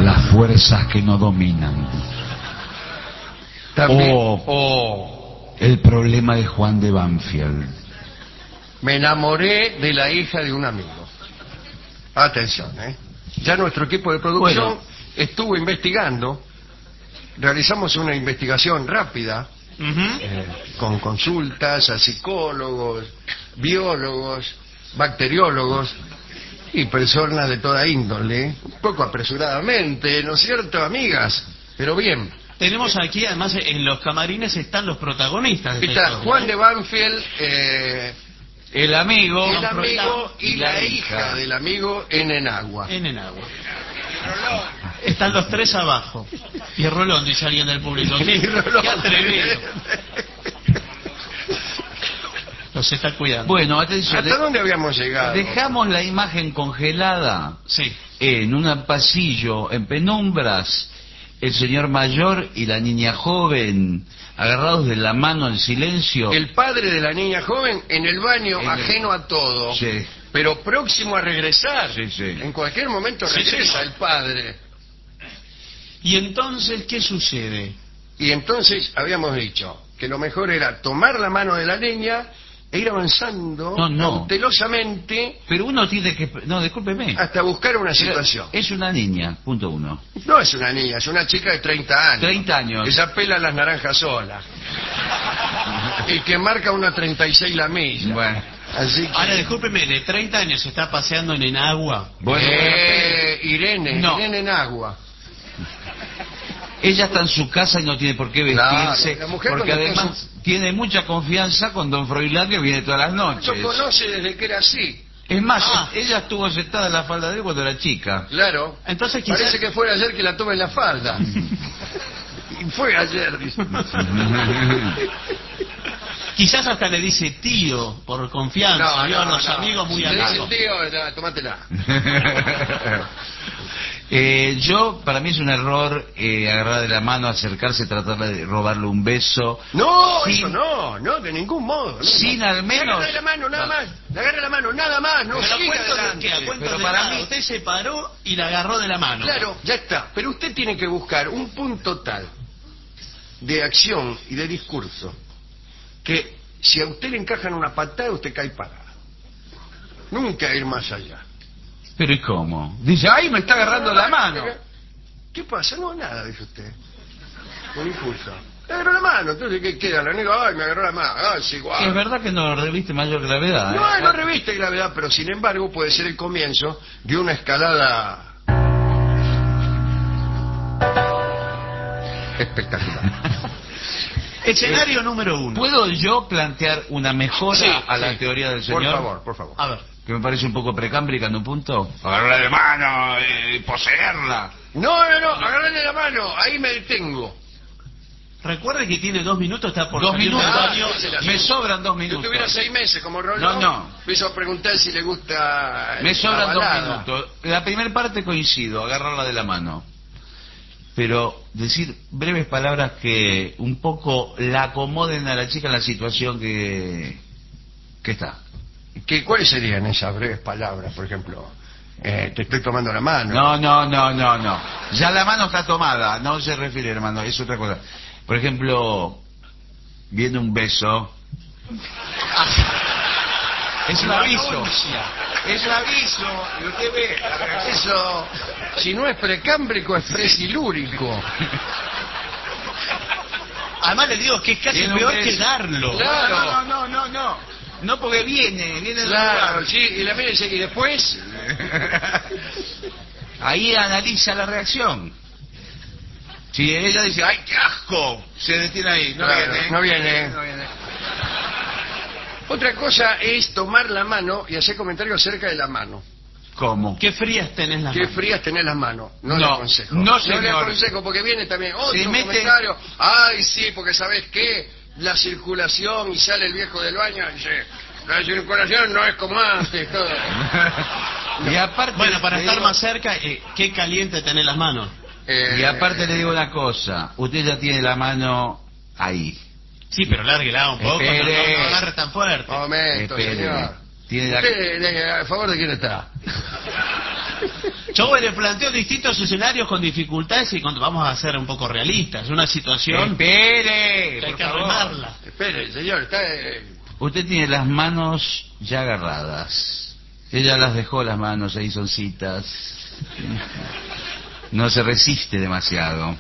las fuerzas que no dominan. También. El problema de Juan de Banfield. Me enamoré de la hija de un amigo. Atención, Ya nuestro equipo de producción estuvo investigando. Realizamos una investigación rápida, con consultas a psicólogos, biólogos, bacteriólogos y personas de toda índole, un poco apresuradamente, ¿no es cierto, amigas? Pero bien. Tenemos aquí, además, en los camarines están los protagonistas de esta Está historia, Juan de Banfield, El amigo y la hija del amigo en Enagua. En Enagua. Están los tres abajo. Y Rolón, dice alguien del público. Qué atrevido. Los está cuidando. Bueno, atención. ¿Hasta dónde habíamos llegado? Dejamos la imagen congelada. Sí. En un pasillo, en penumbras, el señor mayor y la niña joven agarrados de la mano en silencio. El padre de la niña joven en el baño, ajeno a todo. Sí. Pero próximo a regresar. Sí, sí. En cualquier momento regresa el padre. ¿Y entonces qué sucede? Y entonces habíamos dicho que lo mejor era tomar la mano de la niña e ir avanzando cautelosamente. Pero uno tiene que... No, discúlpeme. Hasta buscar una situación. Es una niña, punto uno. No es una niña, es una chica de 30 años. 30 años. Que ya pela las naranjas sola. Y que marca una 36 la milla. Bueno. Así que... Ahora, discúlpeme, de 30 años se está paseando en Enagua. Bueno, Irene, no. Irene en agua. Ella está en su casa y no tiene por qué vestirse, Claro, la mujer porque cuando además tiene mucha confianza con don Froilán, que viene todas las noches. Lo conoce desde que era así. Es más, ella estuvo sentada en la falda de él cuando era chica. Claro. Entonces quizás... Parece que fue ayer que la tomé en la falda. Y fue ayer, dice. Quizás hasta le dice tío, por confianza. Vio a los amigos muy si le dice amigos. tío, tomátela. Para mí es un error agarrar de la mano, acercarse, tratar de robarle un beso. No, sin, eso no, de ningún modo. Sin al menos... Le agarra la mano, nada más. Le agarra la mano, nada más. No siga adelante. Pero para mí usted se paró y la agarró de la mano. Claro, ya está. Pero usted tiene que buscar un punto tal de acción y de discurso que si a usted le encajan una patada, usted cae parada. Nunca ir más allá. ¿Pero y cómo? Dice, ¡ay, me está agarrando la mano! ¿Qué pasa? No, nada, dice usted. Con impulso. Le agarró la mano, entonces ¿qué queda? La nega, ¡ay, me agarró la mano! ¡Ah, es igual! Es verdad que no reviste mayor gravedad. No, no reviste gravedad, pero sin embargo puede ser el comienzo de una escalada espectacular. Escenario número 1. ¿Puedo yo plantear una mejora a la teoría del señor? Por favor. A ver. Que me parece un poco precámbrica en un punto. Agarrarla de mano y poseerla. No, agarrarle la mano, ahí me detengo. Recuerde que tiene 2 minutos, está por 2 salir minutos. del baño. Me sobran 2 minutos. Si tuviera 6 meses como Rolón, No. empiezo a preguntar si le gusta. Me sobran 2 balada. minutos. La primera parte coincido, agarrarla de la mano. Pero decir breves palabras que un poco la acomoden a la chica en la situación que está. ¿Cuáles serían esas breves palabras, por ejemplo? Te estoy tomando la mano. No. Ya la mano está tomada, no se refiere, hermano, es otra cosa. Por ejemplo, viene un beso. Es un aviso. Es un aviso. Y usted ve. Eso, si no es precámbrico, es presilúrico. Además le digo que es casi peor que darlo. Claro. No, porque viene Claro, sí, y la mira y dice, ¿y después? Ahí analiza la reacción. Si ella dice, ¡ay, qué asco! Se detiene ahí. No viene. Otra cosa es tomar la mano y hacer comentarios acerca de la mano. ¿Cómo? Qué frías tenés las manos. Qué frías tenés las manos. No le aconsejo. No, señor. No le aconsejo porque viene también otro Se mete... comentario. Ay, sí, porque ¿sabés qué? La circulación y sale el viejo del baño y dice, la circulación no es como antes. Todo. Y aparte, bueno, para estar más cerca, qué caliente tenés las manos. Y aparte le digo una cosa, usted ya tiene la mano ahí. Sí, pero lárguela un poco, no agarre tan fuerte. Momento, Espere. señor. Tiene la... ¿Usted, a favor de quién está? Yo le planteo distintos escenarios con dificultades y cuando vamos a ser un poco realistas. Una situación Espere, que hay por que favor. arreglarla. Espere, señor, está... Usted tiene las manos ya agarradas. Ella las dejó las manos ahí soncitas. No se resiste demasiado.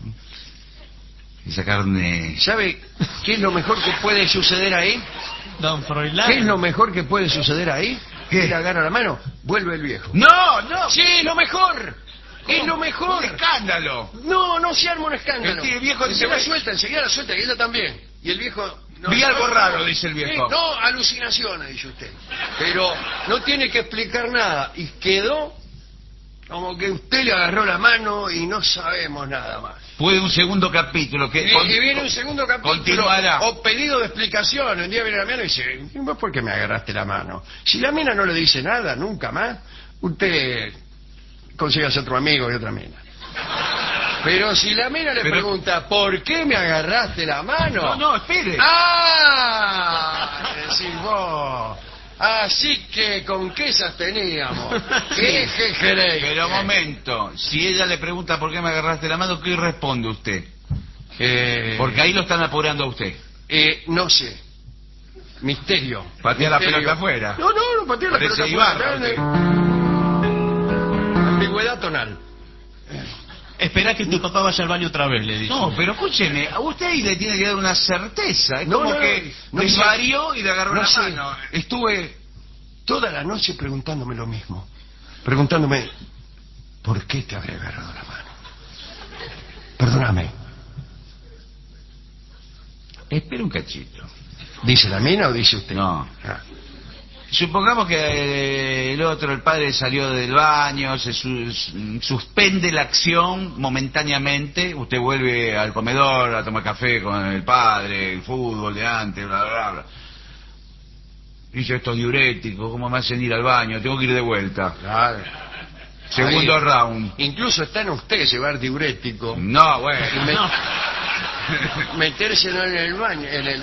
Esa carne... ¿Sabe qué es lo mejor que puede suceder ahí? Don Froilán. ¿Qué es lo mejor que puede suceder ahí? ¿Qué? Le agarra la mano, vuelve el viejo. ¡No, no! ¡Sí, es lo mejor! ¡Es lo mejor! ¡Un escándalo! No, no se arma un escándalo. El viejo dice, enseguida la suelta, y ella también. Y el viejo... Vi algo raro, dice el viejo. No, alucinaciones, dice usted. Pero no tiene que explicar nada. Y quedó como que usted le agarró la mano y no sabemos nada más. Puede un segundo capítulo que... Y viene un segundo capítulo. Continuará. O pedido de explicación. Un día viene la mina y dice, ¿y vos por qué me agarraste la mano? Si la mina no le dice nada, nunca más, usted consigue otro amigo y otra mina. Pero si la mina le pregunta, ¿por qué me agarraste la mano? No, no, espere. ¡Ah! Decís vos. Así que, ¿con qué esas teníamos? ¿Qué queréis? Pero momento, si ella le pregunta por qué me agarraste la mano, ¿qué responde usted? Porque ahí lo están apurando a usted. No sé. Misterio. Patea la Misterio. pelota afuera. No patea la Parece pelota Ibarra, afuera. Ambigüedad tonal. Espera que tu papá vaya al baño otra vez, le dice. No, pero escúcheme, a usted ahí le tiene que dar una certeza. Es No, como no, que no sé. desvarió y le agarró No la sé. mano. Estuve toda la noche preguntándome lo mismo. Preguntándome, ¿por qué te habré agarrado la mano? Perdóname. Espera un cachito. ¿Dice la mina o dice usted? No. Ah. Supongamos que el padre salió del baño, se suspende la acción momentáneamente, usted vuelve al comedor a tomar café con el padre, el fútbol de antes, bla, bla, bla. Dice, esto es diurético, ¿cómo me hacen ir al baño? Tengo que ir de vuelta. Claro. Segundo Ahí. round. Incluso está en usted llevar diurético. No, bueno. Y No. Metérselo en el baño.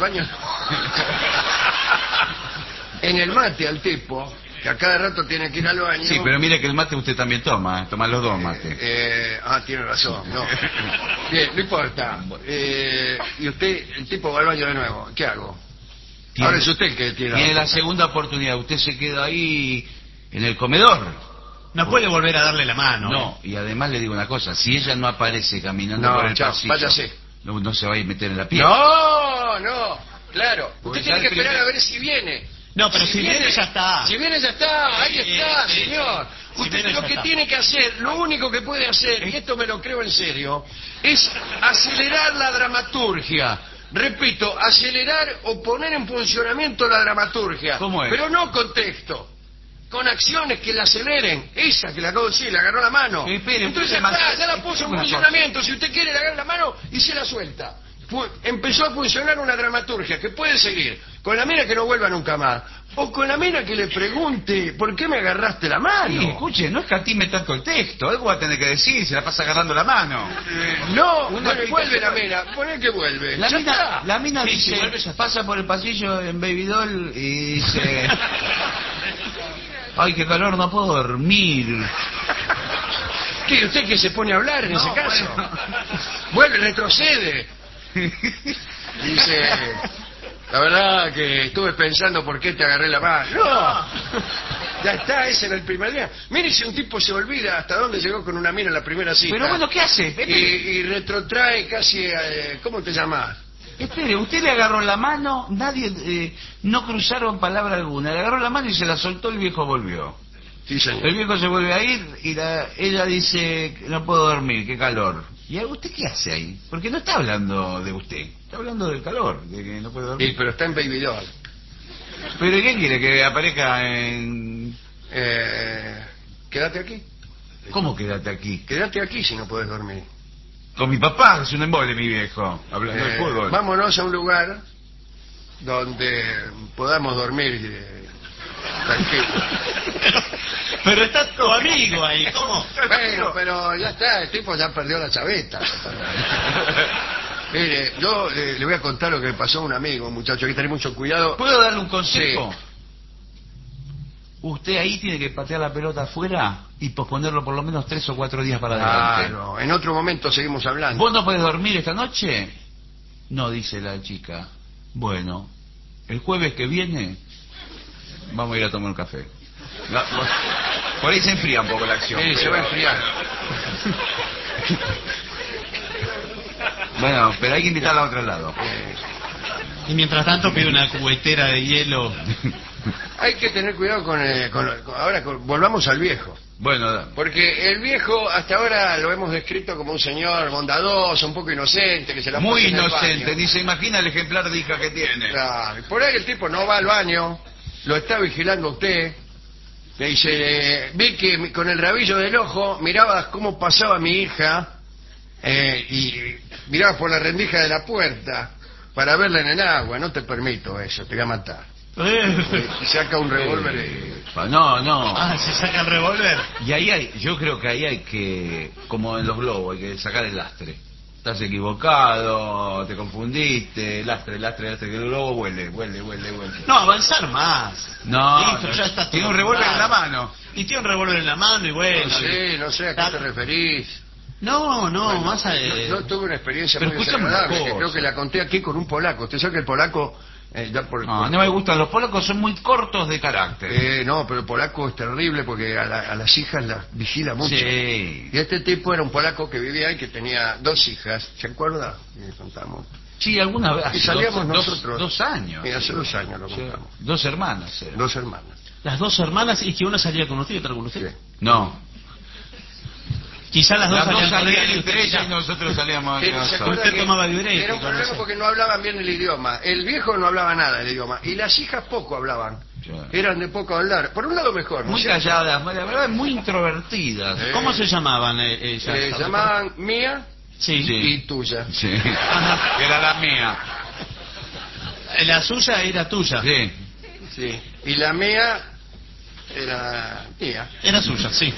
En el mate al tipo, que a cada rato tiene que ir al baño. Sí, pero mire que el mate usted también toma, toma los dos mates. Tiene razón, no. Bien, no importa. Y usted, el tipo va al baño de nuevo. ¿Qué hago? Ahora es usted el que Tiene la segunda oportunidad, usted se queda ahí en el comedor. No puede volver a darle la mano. No, y además le digo una cosa, si ella no aparece caminando No, por el chao, pasillo, váyase. no se va a ir a meter en la piel. No, claro. Porque Usted tiene ya que esperar primero- a ver si viene. No, pero si viene ya está. Si viene ya está, ahí está, sí, señor. Si Usted viene lo ya que está. tiene que hacer, lo único que puede hacer, y esto me lo creo en serio, es acelerar la dramaturgia. Repito, acelerar o poner en funcionamiento la dramaturgia. ¿Cómo es? Pero no con texto. Con acciones que la aceleren. Esa que le acabo de decir, le agarró la mano. Espere, Entonces usted ya se está, mantiene- ya la puso en una funcionamiento. Si usted quiere, le agarra la mano y se la suelta. Empezó a funcionar una dramaturgia que puede seguir con la mina que no vuelva nunca más, o con la mina que le pregunte ¿por qué me agarraste la mano? Sí, escuche, no escatime tanto el texto, algo va a tener que decir, se la pasa agarrando la mano. No, Una vuelve la explicación. mina, poné que vuelve. La Ya mina, está. la mina Sí, dice, sí, vuelve ya. pasa por el pasillo en Baby Doll y dice, ay, qué calor, no puedo dormir. ¿Qué? ¿Usted que se pone a hablar en No, ese caso? bueno. Vuelve, retrocede. Dice, la verdad que estuve pensando por qué te agarré la mano. No, ya está, ese era el primer día. Mire si un tipo se olvida hasta dónde llegó con una mina en la primera cita. Pero bueno, ¿qué hace? Y retrotrae casi, ¿cómo te llamas? Espere, usted le agarró la mano, nadie, no cruzaron palabra alguna, le agarró la mano y se la soltó, el viejo volvió. Sí, señor. El viejo se vuelve a ir y ella dice, no puedo dormir, qué calor. ¿Y usted qué hace ahí? Porque no está hablando de usted, está hablando del calor, de que no puede dormir. Sí, pero está en Baby Doll. ¿Pero qué quiere? ¿Que aparezca en...? Quédate aquí. ¿Cómo quédate aquí? Quédate aquí si no puedes dormir. Con mi papá, es un embole mi viejo, hablando de fútbol. Vámonos a un lugar donde podamos dormir tranquilo. Pero está tu amigo ahí, ¿cómo? Bueno, pero ya está, el tipo ya perdió la chaveta. Mire, yo le voy a contar lo que le pasó a un amigo, un muchacho, hay que tener mucho cuidado. ¿Puedo darle un consejo? usted ahí tiene que patear la pelota afuera y posponerlo por lo menos 3 o 4 días para adelante. Claro, en otro momento seguimos hablando. ¿Vos no podés dormir esta noche? No, dice la chica. Bueno, el jueves que viene vamos a ir a tomar un café. Por ahí se enfría un poco la acción. Sí, se va a enfriar. Bueno, pero hay que invitarla a otro lado. Y mientras tanto pide una cubetera de hielo. Hay que tener cuidado volvamos al viejo. Bueno, Porque el viejo hasta ahora lo hemos descrito como un señor bondadoso, un poco inocente, que se la muy pasa en el inocente, baño. ni se imagina el ejemplar de hija que tiene. Claro. Por ahí el tipo no va al baño, lo está vigilando usted, le dice, vi que con el rabillo del ojo mirabas cómo pasaba mi hija y mirabas por la rendija de la puerta para verla en el agua, no te permito eso, te voy a matar. Y saca un revólver No. Ah, se saca el revólver. Y yo creo que ahí hay que, como en los globos, hay que sacar el lastre. Estás equivocado, te confundiste, lastre, que el globo vuele. No, avanzar más. No, Listo, ya está tiene todo un revólver en la claro. mano. Y tiene un revólver en la mano y bueno. No sé a qué te referís. No, Bueno, más a... no tuve una experiencia Pero muy escuchame una desagradable, que cosa. creo que la conté aquí con un polaco. Usted sabe que el polaco... No me gustan los polacos, son muy cortos de carácter. No, pero el polaco es terrible porque a las hijas las vigila mucho. Sí. Y este tipo era un polaco que vivía ahí, que tenía 2 hijas, ¿se acuerda? Y contamos. Sí, alguna vez. Y salíamos nosotros. 2 años. Y hace 2 años lo contamos. 2 hermanas. 2 hermanas. Las 2 hermanas y que una salía con usted y otra con usted. Sí. No. Quizás las dos salían con él y entre usted ellas y nosotros salíamos Pero entre ¿se nosotros. acuerda Usted que tomaba diurético, era un no problema sé. porque no hablaban bien el idioma. El viejo no hablaba nada del idioma. Y las hijas poco hablaban. Sí. Eran de poco hablar. Por un lado mejor, ¿no Muy es cierto? calladas, la verdad, muy introvertidas. ¿Cómo se llamaban ellas? Se llamaban Mía Sí. Sí. y Tuya. Sí. Ajá. Era la mía. La suya era tuya. Sí. Sí. Y la Mía era mía. Era suya, sí.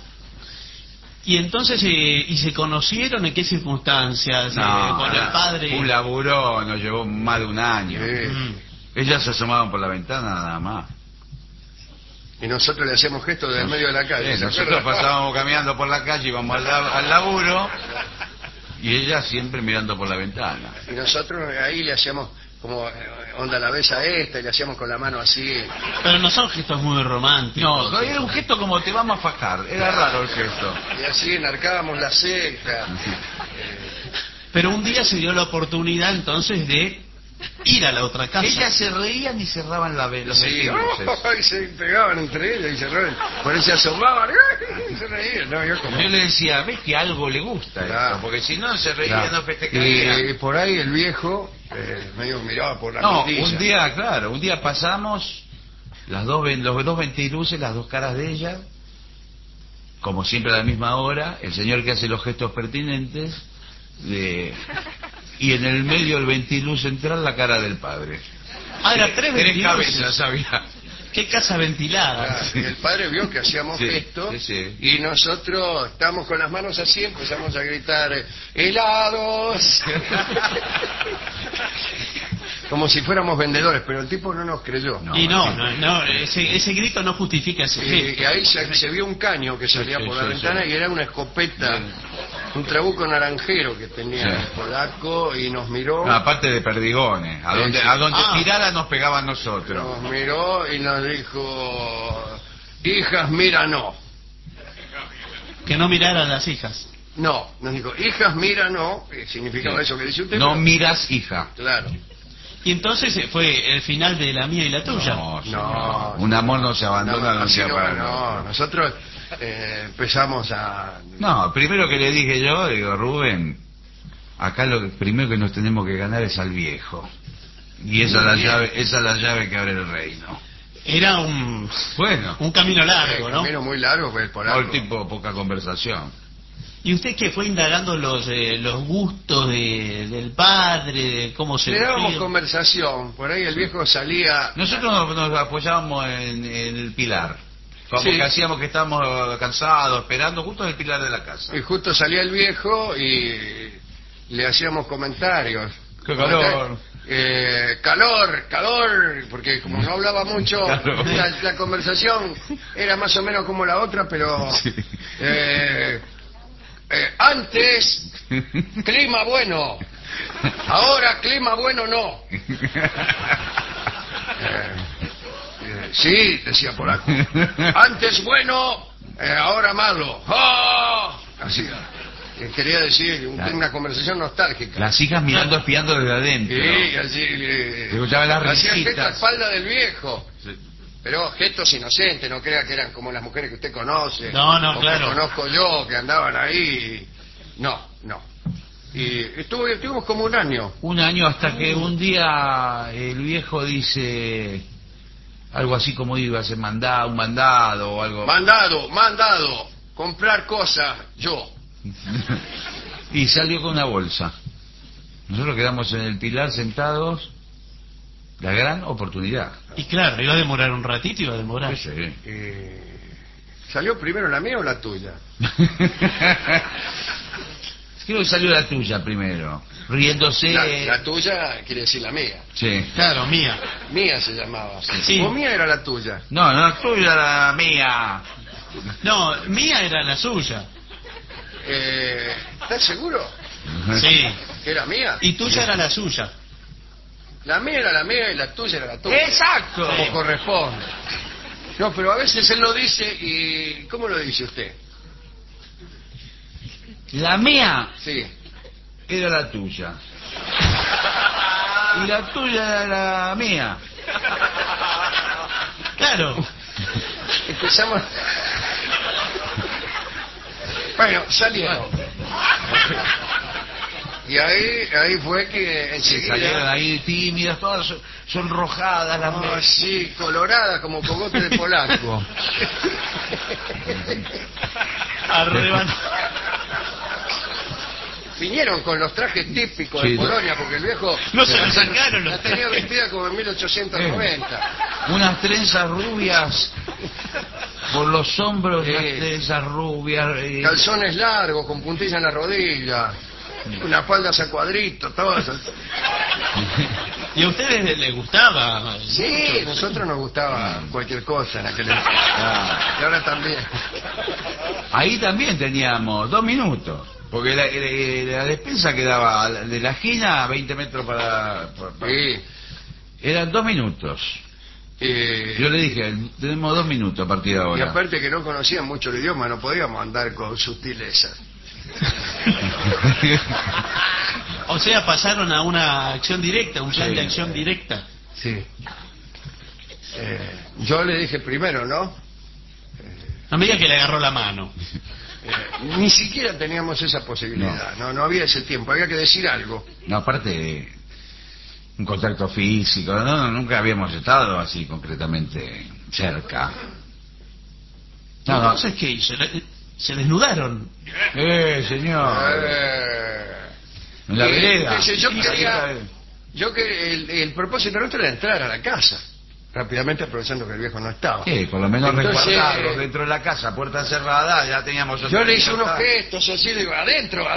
Y entonces, ¿y se conocieron en qué circunstancias? Con el padre. Un laburo nos llevó más de un año. Sí. Mm. Ellas se asomaban por la ventana nada más. Y nosotros le hacíamos gestos desde el medio de la calle. ¿se Nosotros acuerda? pasábamos caminando por la calle, íbamos al laburo, y ella siempre mirando por la ventana. Y nosotros ahí le hacíamos como onda la besa esta y le hacíamos con la mano así. Pero no son gestos muy románticos. No, era un gesto como te vamos a fajar, era raro el gesto. Y así enarcábamos la ceja. Pero un día se dio la oportunidad entonces de ir a la otra casa. Ellas se reían y cerraban los Sí, ventiluces. y se pegaban entre ellas y se reían. Por eso se asomaban y se reían. No, yo como... Yo le decía, ves que algo le gusta Claro. esto, porque si no se reía, Claro. no festejaría. Y por ahí el viejo medio miraba por la No, mirilla. un día pasamos los dos ventiluces, las 2 caras de ella, como siempre a la misma hora, el señor que hace los gestos pertinentes, y en el medio del ventiluz central la cara del padre. Ah, era 3 Tres ventiluces. cabezas había. Qué casa ventilada. Y el padre vio que hacíamos Sí, esto sí, sí. y nosotros estamos con las manos así, empezamos a gritar helados como si fuéramos vendedores, pero el tipo no nos creyó. No, Y no, ese grito no justifica ese Y gesto. ahí se vio un caño que salía Sí, por sí, la sí, ventana sí. y era una escopeta, un trabuco naranjero que tenía Sí. el polaco y nos miró. No, aparte de perdigones, a Sí, donde, sí. a donde Ah. tirara nos pegaban nosotros. Nos miró y nos dijo, hijas, mira, no. Que no mirara a las hijas. No, nos dijo, hijas, mira, no. ¿Qué significaba Sí. eso que dice usted? No Pero- miras, hija. Claro. Y entonces fue el final de la mía y la tuya. No, No, señor. Un amor no se abandona, no así se no, abandona. no, nosotros empezamos a... No, primero que le dije yo, digo, Rubén, acá lo primero que nos tenemos que ganar es al viejo. Y esa es la llave que abre el reino. Era un Bueno, camino largo, ¿no? camino muy largo, pues, el polaco. el tipo poca conversación. ¿Y usted qué fue indagando los gustos del padre, de cómo se Le dábamos vestía? conversación, por ahí el viejo salía... Nosotros nos apoyábamos en el pilar. Como Sí. que hacíamos que estábamos cansados, esperando justo en el pilar de la casa. Y justo salía el viejo y le hacíamos comentarios. Qué calor. calor, porque como no hablaba mucho, Claro. la conversación era más o menos como la otra, pero Sí. antes clima bueno, ahora clima bueno no. Sí, decía Polaco. Antes bueno, ahora malo. ¡Oh! Así. Quería decir una conversación nostálgica. Las hijas mirando, espiando desde adentro. Sí, así. Escuchaba las Hacía gesto a risitas. espalda del viejo. Sí. Pero gestos inocentes, no crea que eran como las mujeres que usted conoce. No, o claro. que conozco yo, que andaban ahí. No. Y estuvimos como un año. Un año hasta que un día el viejo dice algo así como iba a ser un mandado o algo. Mandado. Comprar cosas, yo. Y salió con una bolsa. Nosotros quedamos en el Pilar sentados. La gran oportunidad. Y claro, iba a demorar un ratito, iba a demorar. Sí. ¿Salió primero la mía o la tuya? Creo que salió la tuya primero. Riéndose. La tuya quiere decir la mía. Sí. Claro, mía. Mía se llamaba. Sí. ¿O mía era la tuya? No, la tuya era la mía. No, mía era la suya. ¿Estás seguro Sí. que era mía? Y tuya era la suya. La mía era la mía y la tuya era la tuya. Exacto. Como corresponde. No, pero a veces él lo dice y... ¿Cómo lo dice usted? La mía Sí. era la tuya. Y la tuya era la mía. Claro. Empezamos... Bueno, salieron. Y ahí fue que Salieron enseguida... ahí tímidas, todas sonrojadas las Oh, sí, colorada como cogote de polaco. Vinieron con los trajes típicos de Sí, Polonia, porque el viejo No se lo sacaron los la tenía vestida como en 1890. unas trenzas rubias por los hombros, Sí. unas trenzas rubias. Calzones largos, con puntilla en la rodilla, una falda a cuadrito, todo eso. ¿Y a ustedes les gustaba? Sí, a nosotros nos gustaba cualquier cosa en aquel entonces. Ah. Y ahora también. Ahí también teníamos 2 minutos. Porque la despensa quedaba de la esquina a 20 metros para... Sí. Eran 2 minutos. Yo le dije, tenemos 2 minutos a partir de Y ahora. aparte que no conocían mucho el idioma, no podíamos andar con sutilezas. O sea, pasaron a una acción directa, un plan Sí. de acción directa. Sí. Yo le dije primero, ¿no? No me diga que le agarró la mano. Ni siquiera teníamos esa posibilidad, no había ese tiempo, había que decir algo. No, aparte, un contacto físico, nunca habíamos estado así concretamente cerca. No, Entonces, ¿qué hizo? Se desnudaron. Señor. En la vereda. Dice, yo que el propósito nuestro era entrar a la casa, rápidamente aprovechando que el viejo no estaba. Sí, por lo menos Entonces, resguardarlos dentro de la casa, puerta cerrada, ya teníamos... Yo le hice unos gestos así, digo, adentro.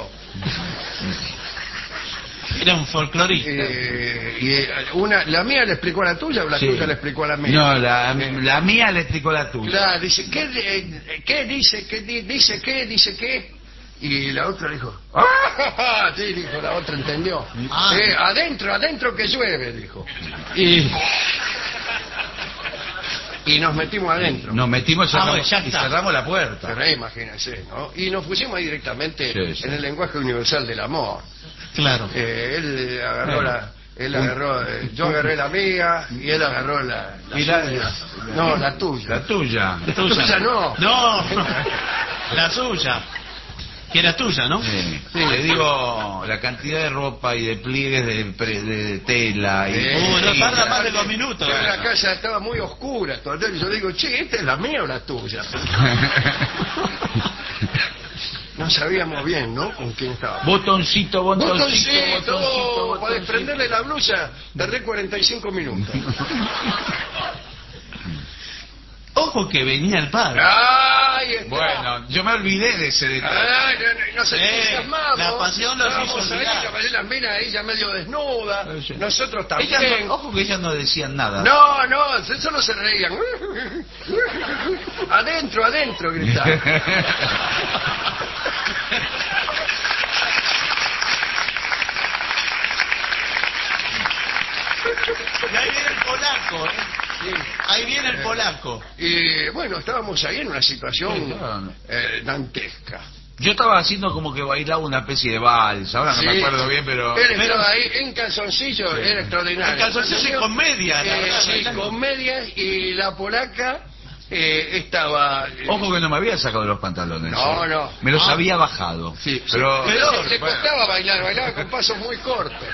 Era un folclorista. La mía le explicó a la tuya o la Sí. tuya le explicó a la mía. No, la mía le explicó la tuya. Claro, dice, ¿qué dice qué? Y la otra dijo, ¡ah! Sí, dijo, la otra entendió. Ah. Adentro que llueve, dijo. Y nos metimos adentro. Nos metimos bueno, ya y está. cerramos la puerta. Pero imagínense, ¿no? Y nos pusimos ahí directamente Sí. en el lenguaje universal del amor. Claro. Él agarró yo agarré la mía y él agarró la Y suya. No, la tuya. La tuya. La tuya no. No, la suya. Que era tuya, ¿no? Sí. Le digo la cantidad de ropa y de pliegues de tela. Y, No tarda más de 2 minutos. Pero la casa estaba muy oscura. Todavía. Y yo digo, che, ¿esta es la mía o la tuya? No sabíamos bien, ¿no? Con quién estaba. Botoncito. Para desprenderle la blusa, tardé 45 minutos. Ojo que venía el padre. ¡Ay! ahí está. Bueno, yo me olvidé de ese detalle. Ay, nos entusiasmamos. la pasión los hizo Estábamos ahí, olvidar. que aparecían las minas ahí ya medio desnudas. Sí. Nosotros también. Ellas no- ojo que ellas no decían nada. No, solo se reían. Adentro, adentro, gritaban. Y ahí viene el polaco, ¿eh? Sí. Ahí viene el polaco. Y bueno, estábamos ahí en una situación Sí, claro. dantesca. Yo estaba haciendo como que bailaba una especie de vals, ahora no Sí. me acuerdo bien, pero... Él estaba ahí en calzoncillo, Sí. era extraordinario. En calzoncillo y con medias, la verdad, Sí, bailando. con medias, y la polaca estaba... Ojo que no me había sacado los pantalones. No, ¿eh? no. Me los Ah. había bajado. Sí, pero... pero le bueno. costaba bailar, bailaba con pasos muy cortos.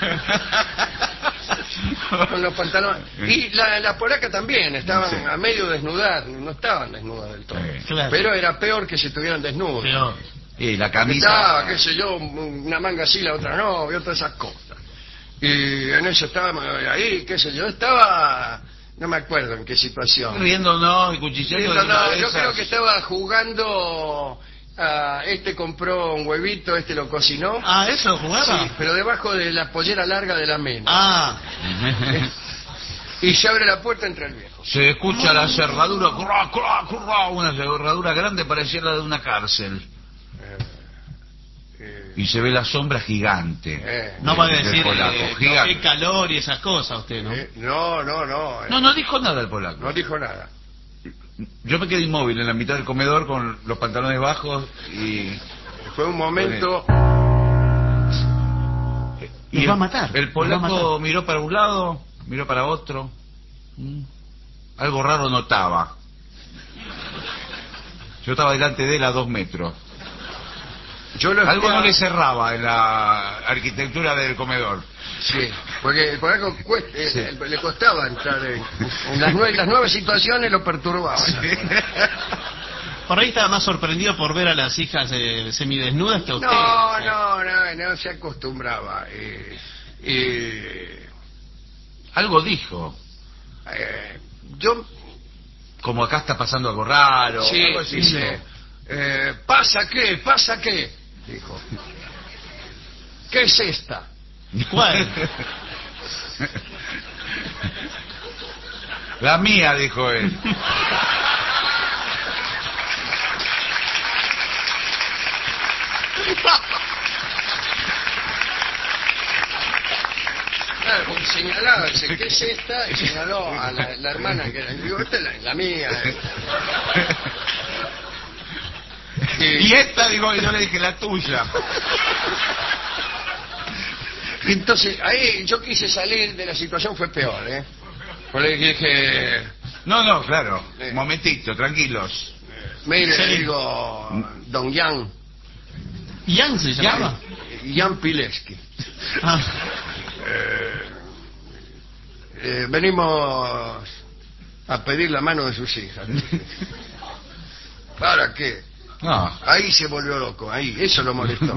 Con los pantalones. Y la polaca también, estaban Sí. a medio desnudar, no estaban desnudas del todo. Sí. Claro. Pero era peor que si estuvieran desnudas. Pero, Y la camisa... Estaba, qué sé yo, una manga así, la otra no, y otras esas cosas. Y en eso estábamos ahí, qué sé yo, estaba, no me acuerdo en qué situación. riéndonos y cuchicheando. No, yo creo que estaba jugando, este compró un huevito, este lo cocinó. ¿eso jugaba? Sí, pero debajo de la pollera larga de la mena. Ah, Y se abre la puerta, entra el viejo. Se escucha la cerradura, curra, curra, curra, una cerradura grande, parecía la de una cárcel. Y se ve la sombra gigante. no va a del decir polaco, qué gigante. calor y esas cosas usted, ¿no? No, no dijo nada el polaco. No dijo nada. Yo me quedé inmóvil en la mitad del comedor con los pantalones bajos y... Fue un momento... Nos va a matar. El nos va a polaco matar. miró para un lado, miró para otro. Algo raro notaba. Yo estaba delante de él a 2 metros. Yo lo Algo no espiaba- le cerraba en la arquitectura del comedor. Sí, porque el polaco Sí. le costaba entrar en las nuevas situaciones, lo perturbaban. Por ahí estaba más sorprendido por ver a las hijas semidesnudas que a usted. No se acostumbraba. Algo dijo. Yo, Como acá está pasando algo raro. sí, algo así dice, dijo. ¿pasa qué? Dijo. ¿Qué es esta? ¿Cuál? La mía, dijo él. Claro, porque señalaba, dice, ¿qué es esta? Y señaló a la hermana que era. Digo, esta es la mía. Y esta, digo, yo le dije, la tuya. Entonces, ahí yo quise salir de la situación, fue peor, ¿eh? Porque dije, No, claro. Momentito, tranquilos. mire, Sí. le digo, don Jan ¿Jan se llamaba? Pileski. Ah, Venimos a pedir la mano de sus hijas. ¿Para qué? No. Ahí se volvió loco, ahí, eso lo molestó.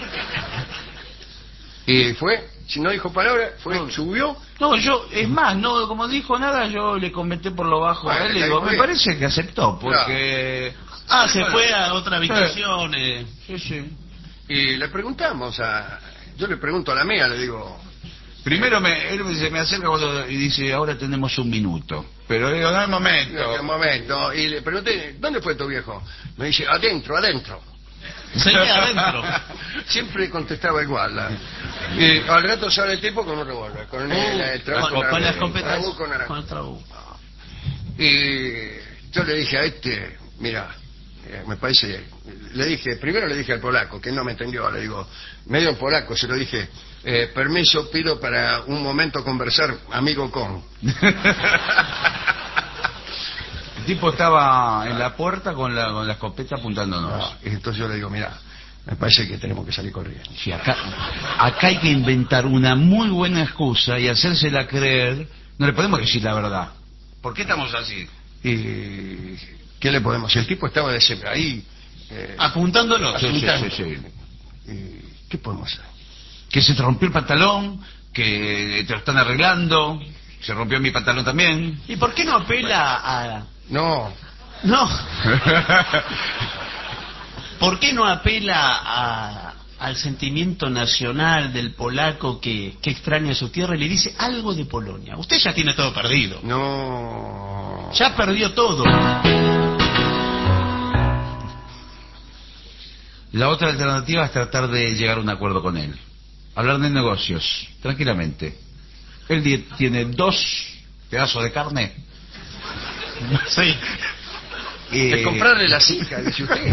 Y fue, si no dijo palabra, subió. No, yo, es más, no, como dijo nada, yo le comenté por lo bajo a él, le digo, me parece que aceptó, porque... se fue a otra habitación. Sí. Y le preguntamos yo le pregunto a la mía, le digo, Primero él se me acerca y dice, ahora tenemos 1 minuto. Pero digo, no, un momento. un momento, y le pregunté, ¿dónde fue tu viejo? Me dice, adentro. Seguía adentro. Siempre contestaba igual. Y al rato sale el tipo con un revólver, con el trabuco con la naranja, escopeta. trabuco naranja. Con el trabuco. Y yo le dije a este, mira, me parece, primero le dije al polaco, que no me entendió, le digo, medio en polaco, se lo dije, permiso, pido para un momento conversar, amigo con. El tipo estaba en la puerta con la escopeta apuntándonos. Y entonces yo le digo, mira, me parece que tenemos que salir corriendo. Sí, acá hay que inventar una muy buena excusa y hacérsela creer. No le podemos decir la verdad. ¿Por qué estamos así? ¿Y qué le podemos hacer? El tipo estaba ahí. Apuntándonos. Sí. ¿Qué podemos hacer? Que se te rompió el pantalón, que te lo están arreglando, se rompió mi pantalón también. ¿Y por qué no apela a... No, No. ¿Por qué no apela al sentimiento nacional del polaco que extraña su tierra y le dice algo de Polonia? Usted ya tiene todo perdido. No. Ya perdió todo. La otra alternativa es tratar de llegar a un acuerdo con él. Hablar de negocios, tranquilamente. Él tiene 2 pedazos de carne. Sí. De comprarle las hijas, dice usted.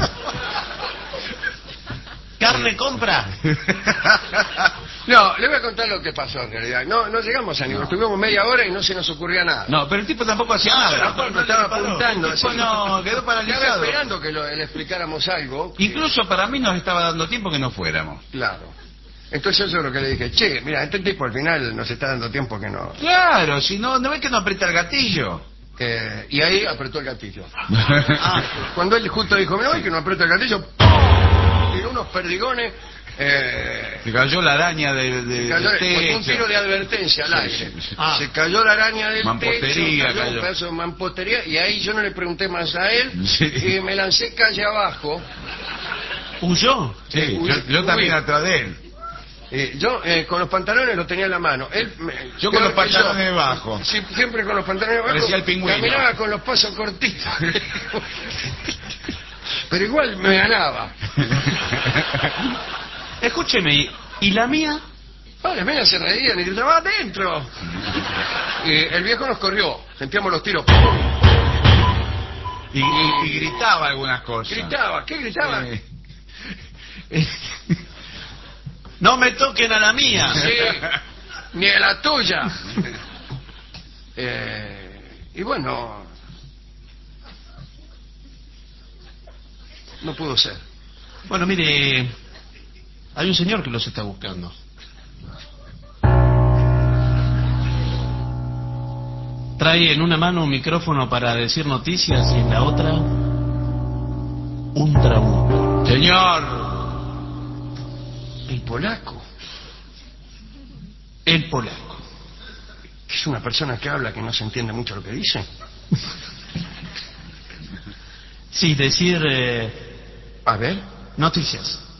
¿Carne compra? No, le voy a contar lo que pasó en realidad. No llegamos a ningún. Estuvimos media hora y no se nos ocurría nada. No, pero el tipo tampoco hacía nada. Tampoco estaba apuntando. El tipo no, quedó Estaba paralizado. esperando que le explicáramos algo. Incluso para mí nos estaba dando tiempo que no fuéramos. Claro. Entonces yo lo que le dije, che, mira, este tipo al final nos está dando tiempo que no. Claro, si no, ¿no ves que no aprieta el gatillo? Y ahí apretó el gatillo. Cuando él justo dijo, mira, que no aprieta el gatillo, tiró unos perdigones. Se cayó la araña del Fue un techo. tiro de advertencia al aire. Sí. Se cayó la araña del Mampostería, techo, cayó un cayó. pedazo de mampostería, y ahí yo no le pregunté más a él, Sí. y me lancé calle abajo. ¿Huyó? Sí, Uy, yo también uy. atrás de él. Yo con los pantalones lo tenía en la mano. Yo con los creo que pantalones debajo. Siempre con los pantalones debajo. Parecía el pingüino. Caminaba con los pasos cortitos. Pero igual me ganaba. Escúcheme, ¿y la mía? Las medias se reían y gritaban adentro. El viejo nos corrió. Sentíamos los tiros. Y gritaba algunas cosas. Gritaba. ¿Qué gritaba? No me toquen a la mía. Sí, ni a la tuya. Y bueno, no pudo ser. Bueno, mire, hay un señor que los está buscando. Trae en una mano un micrófono para decir noticias y en la otra un trabuco. Señor. El polaco. El polaco. Es una persona que habla que no se entiende mucho lo que dice. Sí, decir A ver. noticias.